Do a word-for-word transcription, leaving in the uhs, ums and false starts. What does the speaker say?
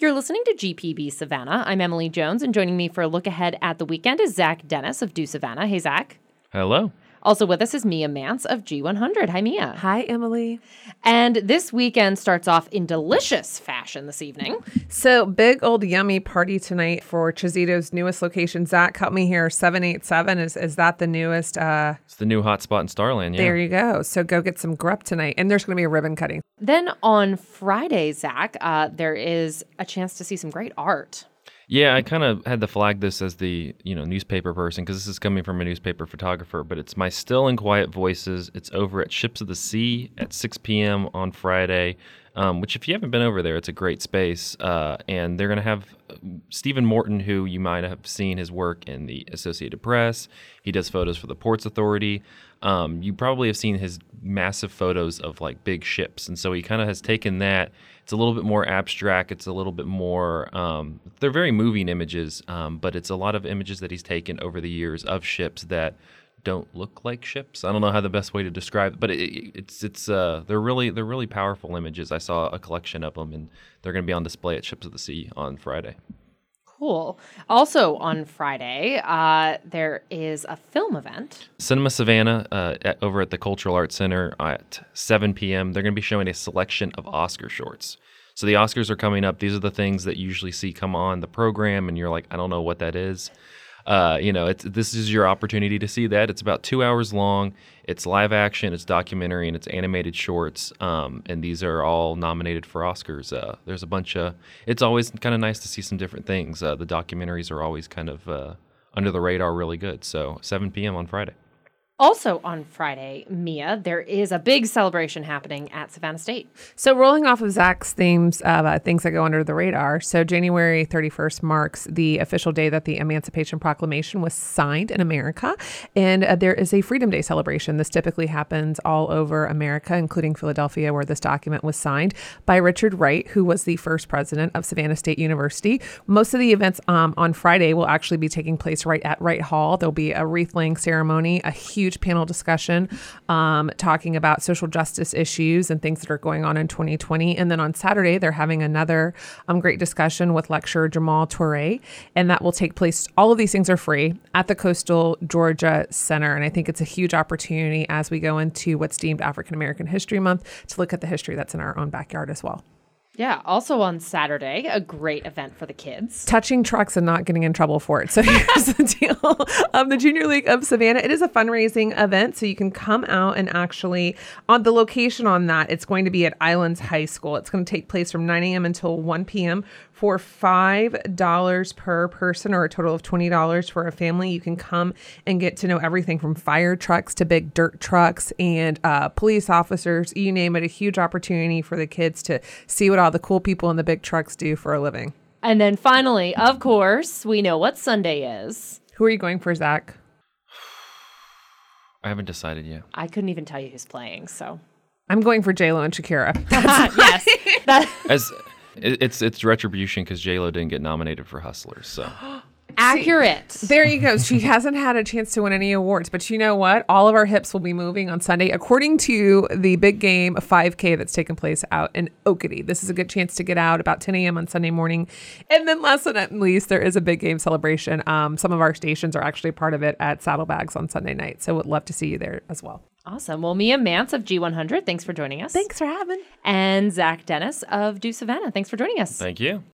You're listening to G P B Savannah. I'm Emily Jones, and joining me for a look ahead at the weekend is Zach Dennis of Do Savannah. Hey, Zach. Hello. Also with us is Mia Mance of G one hundred. Hi, Mia. Hi, Emily. And this weekend starts off in delicious fashion this evening. So, big old yummy party tonight for Chizito's newest location. Zach, help me here. seven eighty-seven, is is that the newest? Uh, it's the new hotspot in Starland, yeah. There you go. So go get some grub tonight. And there's going to be a ribbon cutting. Then on Friday, Zach, uh, there is a chance to see some great art. Yeah, I kind of had to flag this as the, you know, newspaper person because this is coming from a newspaper photographer, but it's My Still and Quiet Voices. It's over at Ships of the Sea at six p.m. on Friday, um, which if you haven't been over there, it's a great space. Uh, and they're going to have Stephen Morton, who you might have seen his work in the Associated Press. He does photos for the Ports Authority. Um, you probably have seen his massive photos of like big ships. And so he kind of has taken that. It's a little bit more abstract. It's a little bit more, um, they're very moving images, um, but it's a lot of images that he's taken over the years of ships that don't look like ships. I don't know how the best way to describe it, but it, it, it's, it's, uh, they're really, they're really powerful images. I saw a collection of them and they're going to be on display at Ships of the Sea on Friday. Cool. Also on Friday, uh, there is a film event. Cinema Savannah uh, at, over at the Cultural Arts Center at seven p.m. They're going to be showing a selection of Oscar shorts. So the Oscars are coming up. These are the things that you usually see come on the program, and you're like, I don't know what that is. Uh, you know, it's, this is your opportunity to see that. It's about two hours long. It's live action, it's documentary, and it's animated shorts. Um, and these are all nominated for Oscars. Uh, there's a bunch of, it's always kind of nice to see some different things. Uh, the documentaries are always kind of uh, under the radar really good. So seven p.m. on Friday. Also on Friday, Mia, there is a big celebration happening at Savannah State. So rolling off of Zach's themes of uh, things that go under the radar. So January thirty-first marks the official day that the Emancipation Proclamation was signed in America. And uh, there is a Freedom Day celebration. This typically happens all over America, including Philadelphia, where this document was signed by Richard Wright, who was the first president of Savannah State University. Most of the events um, on Friday will actually be taking place right at Wright Hall. There'll be a wreath-laying ceremony, a huge panel discussion um, talking about social justice issues and things that are going on in twenty twenty. And then on Saturday, they're having another um, great discussion with lecturer Jamal Touré, and that will take place. All of these things are free at the Coastal Georgia Center. And I think it's a huge opportunity as we go into what's deemed African American History Month to look at the history that's in our own backyard as well. Yeah, also on Saturday, a great event for the kids. Touching trucks and not getting in trouble for it. So here's the deal. Um, the Junior League of Savannah, it is a fundraising event, so you can come out and actually, on the location on that, it's going to be at Islands High School. It's going to take place from nine a.m. until one p.m. for five dollars per person, or a total of twenty dollars for a family. You can come and get to know everything from fire trucks to big dirt trucks and uh, police officers, you name it. A huge opportunity for the kids to see what all the cool people in the big trucks do for a living. And then finally, of course, we know what Sunday is. Who are you going for, Zach? I haven't decided yet. I couldn't even tell you who's playing, so. I'm going for J-Lo and Shakira. Yes. That- As it- it's it's retribution because J-Lo didn't get nominated for Hustlers, so. Accurate. See, there you go. She hasn't had a chance to win any awards, but you know what? All of our hips will be moving on Sunday, according to the big game five K that's taking place out in Oakity. This is a good chance to get out about ten a.m. on Sunday morning. And then last but not least, there is a big game celebration. Um, some of our stations are actually part of it at Saddlebags on Sunday night. So would love to see you there as well. Awesome. Well, Mia Mance of G one hundred, thanks for joining us. Thanks for having. And Zach Dennis of Do Savannah, thanks for joining us. Thank you.